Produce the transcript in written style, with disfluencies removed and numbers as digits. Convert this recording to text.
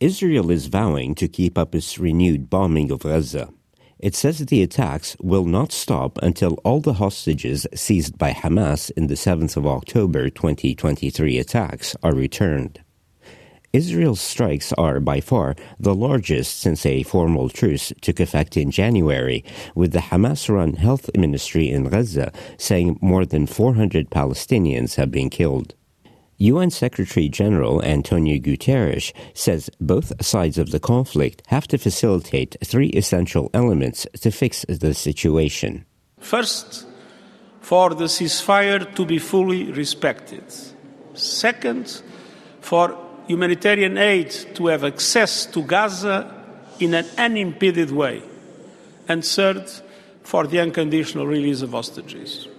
Israel is vowing to keep up its renewed bombing of Gaza. It says the attacks will not stop until all the hostages seized by Hamas in the 7th of October 2023 attacks are returned. Israel's strikes are by far the largest since a formal truce took effect in January, with the Hamas-run health ministry in Gaza saying more than 400 Palestinians have been killed. UN Secretary-General Antonio Guterres says both sides of the conflict have to facilitate three essential elements to fix the situation. First, for the ceasefire to be fully respected. Second, for humanitarian aid to have access to Gaza in an unimpeded way. And third, for the unconditional release of hostages.